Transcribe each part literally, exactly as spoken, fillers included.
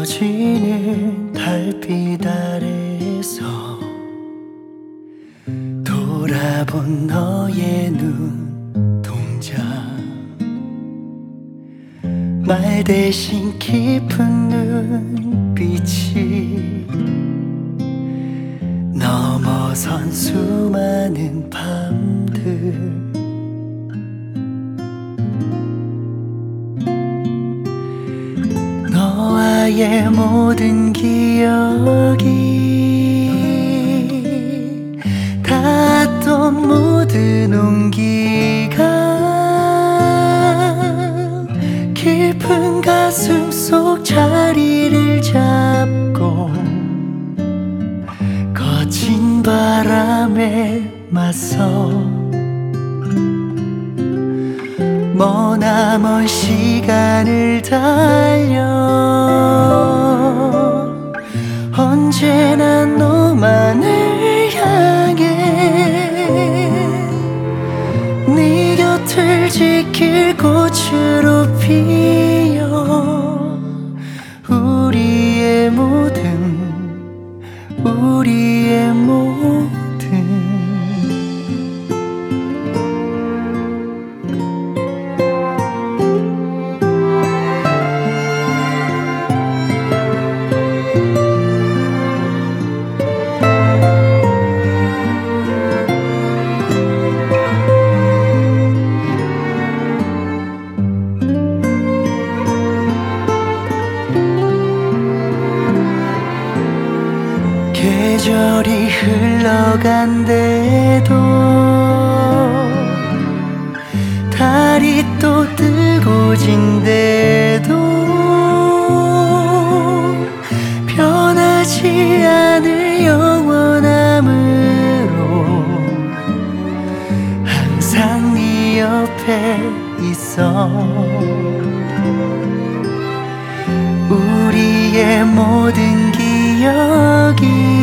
꺼지는 달빛 아래서 돌아본 너의 눈동자, 말 대신 깊은 눈빛이 넘어선 수많은 밤들, 너와의 모든 기억이 닿았던 모든 온기가 깊은 가슴 속 자리를 잡고 거친 바람에 맞서 머나먼 시간을 달려 언제나 너만을 향해 네 곁을 지킬 꽃으로 피어 우리의 모든 우리의 모든 계절이 흘러간대도 달이 또 뜨고 진대도 변하지 않을 영원함으로 항상 네 옆에 있어 우리의 모든 기억이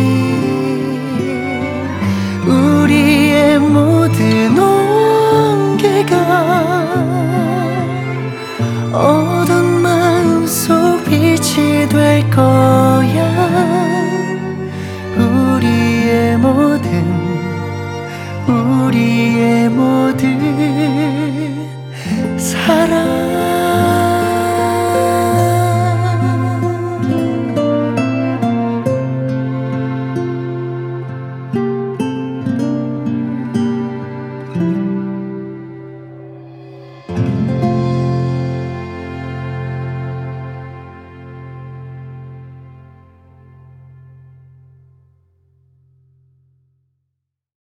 우리의 모든 온기가 어두운 마음속 빛이 될 거야 우리의 모든 우리의 모든